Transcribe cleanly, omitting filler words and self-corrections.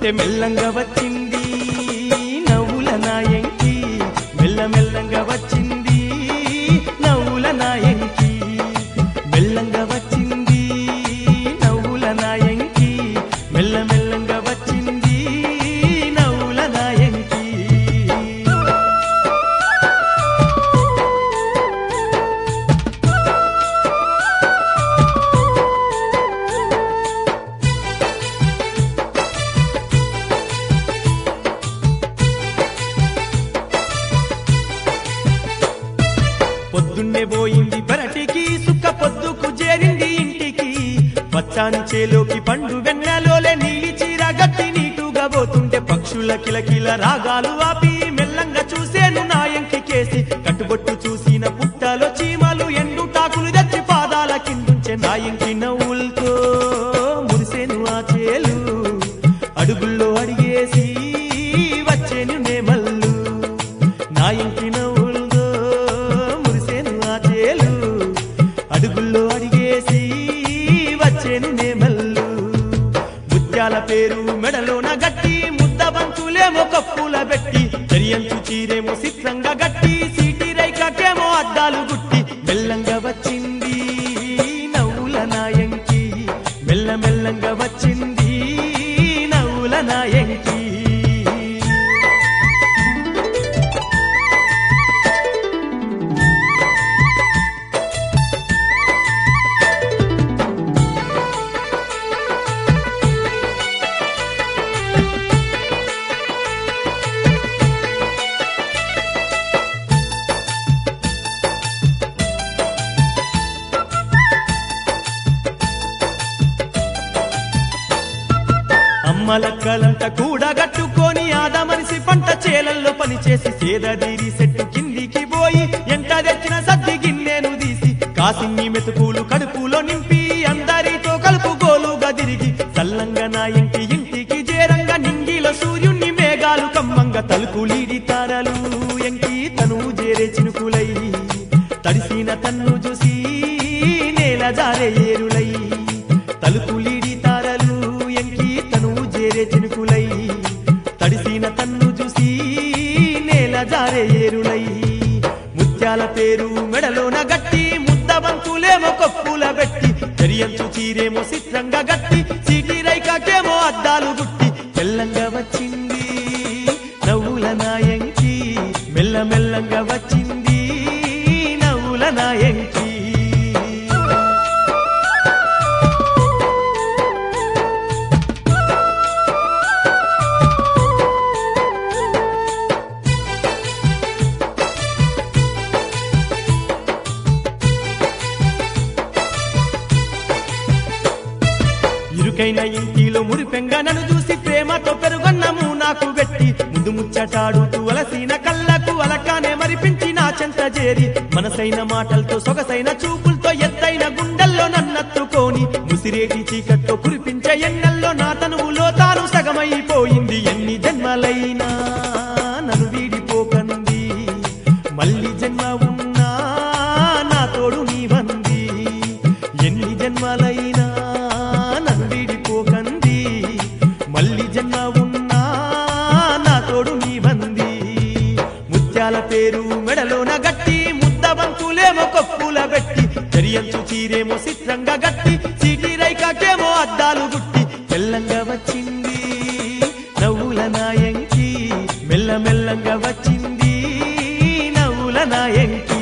వస్తుంటే మెల్లంగా వచ్చింది నవ్వుల నాయంకి మెల్లమెల్లంగా వచ్చింది నవ్వుల నాయంకి మెల్లంగా వచ్చింది నవ్వుల నాయంకి మెల్లమెల్లంగా వచ్చింది నవ్వుల నాయంకి పొద్దున్నే పోయింది పెరటికి సుక్క పొద్దుకు చేరింది ఇంటికి పచ్చాని చేలోకి పండు వెన్నెలోలే నీలి చీర గట్టి నీటుగా పోతుంటే పక్షుల కిలకిల రాగాలు ఆపి మెల్లంగా చూసేను నాయంకి కేసి కట్టుబొట్టు చూసిన పుట్టలో చీమలు ఎండు టాకులు తెచ్చి పాదాల కిందుంచే నాయంకి నవ్వులతో మురిసేను ఆ చేలు అడుగుల్లో అడిగేసి వచ్చేను నేమల్లు నాయంకి నవ్వులతో మురిసేను ఆ చేలు అడుగుల్లో అడిగేసి వచ్చేను నేమల్లు ముత్యాల పేరు మెడలోన గట్టి ముద్ద బంతులేమో కప్పుల పెట్టి చెరియంచు చీరేమో చిత్రంగా గట్టి సీటి రైకాకేమో అద్దాలు గుట్టి మెల్లంగా వచ్చింది నవ్వుల నాయంకి మెల్లమెల్లంగా వచ్చింది నవ్వుల నాయంకి అమ్మలక్కలంతా కూడా గట్టుకొని ఆదమనిసి పంట చేలల్లో పనిచేసి సేదదీరి చెట్టు కిందికి పోయి ఎంట తెచ్చిన సద్ది గిన్నెను తీసి కాసిన్ని మెతుకులు కడుపులో నింపి అందరితో కలుపుగోలుగా తిరిగి చల్లంగా నా ఇంటికి చేరంగా నింగిలో సూర్యుణ్ణి మేఘాలు కమ్మంగా తలుపులీడి తారలు ఎంకి తను చేరే చినుకులై తడిసిన తన్ను చూసి నేల జారే ఏరులై తలుపులీడి తారలు ఎంకి తను చేరే చినుకులై తడిసిన తన్ను చూసి నేల జారే ఏరులై ముత్యాల పేరు మెడలోన గట్టి ముద్ద బంతులేమో కొప్పుల పెట్టి చెరియంచు చీరేమో చిత్రంగా గట్టి సీటి రైకాకేమో అద్దాలు గుట్టి మెల్లంగా వచ్చింది నవ్వుల నాయంకి మెల్లమెల్లంగా వచ్చింది నవ్వుల నాయంకి ఇరుకైన ఇంటిలో మురిపెంగా నన్ను చూసి ప్రేమతో పెరుగన్నము నాకు పెట్టి ముందు ముచ్చటాడుతూ అలసిన కళ్ళకు అలకానే మరిపించి నా చెంత చేరి మనసైన మాటలతో సొగసైన చూపులతో ఎత్తైన గుండెల్లో నన్నత్తుకొని ముసిరేటి చీకట్లో కురిపించే ఎన్నెల్లో నా తనువులో తాను సగమైపోయింది ఎన్ని జన్మలైనా నన్ను వీడిపోకంది మళ్ళీ జన్మ ఉన్నా నా తోడు నీ వంది ఎన్ని జన్మలైనా మళ్ళీ జన్మ ఉన్నా నా తోడు నీ బంది ముత్యాల పేరు మెడలోన గట్టి ముద్ద బంతులేమో కొప్పుల పెట్టి చెరియంచు చీరేమో చిత్రంగా గట్టి సీటి రైకాకేమో అద్దాలు గుట్టి మెల్లంగా వచ్చింది నవ్వుల నాయంకి మెల్లమెల్లంగా వచ్చింది నవ్వుల నాయంకి